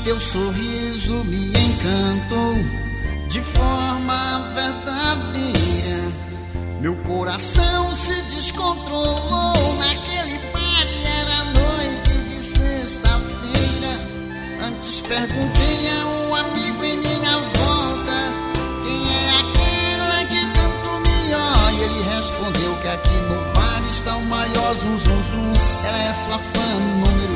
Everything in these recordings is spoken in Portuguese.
Teu sorriso me encantou de forma verdadeira. Meu coração se descontrolou naquele party, era noite de sexta-feira. Antes perguntei a um amigo em minha volta: quem é aquela que tanto me olha? Ele respondeu que aqui no party está o maior zum zum zum. Ela é sua fã número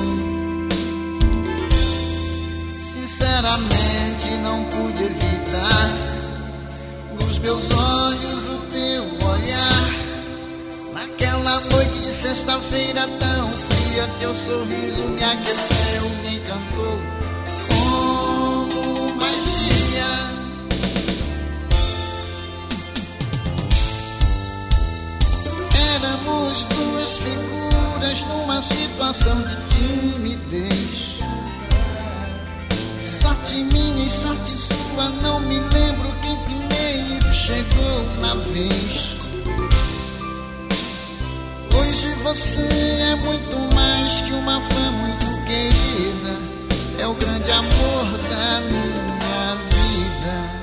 1. Sinceramente não pude evitar nos meus olhos o teu olhar. Naquela noite de sexta-feira tão fria, teu sorriso me aqueceu, me encantou como magia. Éramos duas figuras numa situação de timidez. Sorte minha e sorte sua, não me lembro quem primeiro chegou na vez. Hoje você é muito mais que uma fã muito querida. É o grande amor da minha vida.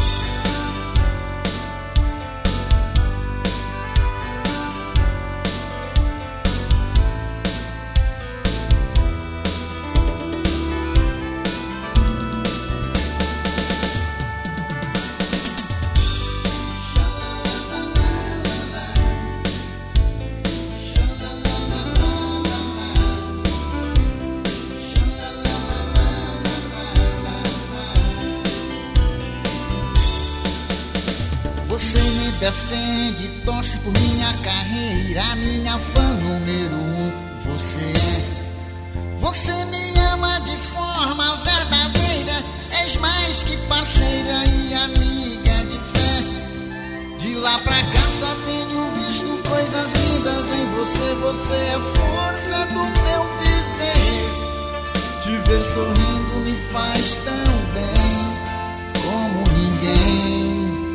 Você me defende, torce por minha carreira, minha fã número 1 você é. Você me ama de forma verdadeira, és mais que parceira e amiga de fé. De lá pra cá só tenho visto coisas lindas em você. Você é força do meu viver. Te ver sorrindo me faz tão bem como ninguém.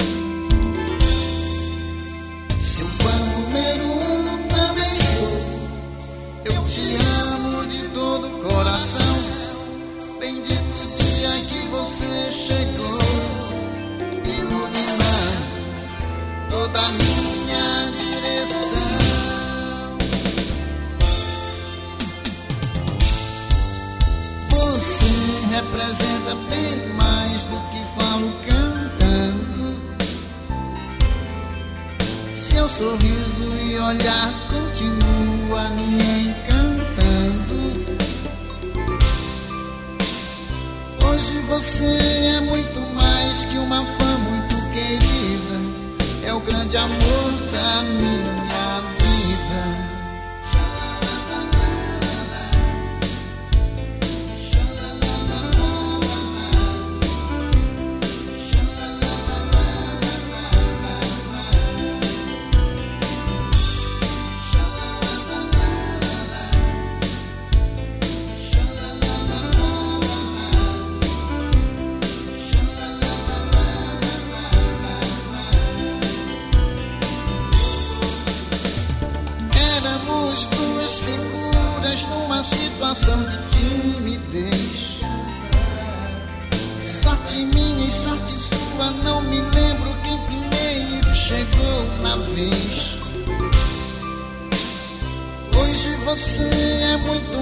Coração, bendito dia que você chegou, iluminando toda a minha direção. Você representa bem mais do que falo cantando. Seu sorriso e olhar continua me encantando. Hoje você é muito mais que uma fã muito querida. É o grande amor da minha vida. Duas figuras numa situação de timidez. Sorte minha e sorte sua, não me lembro quem primeiro chegou na vez. Hoje você é muito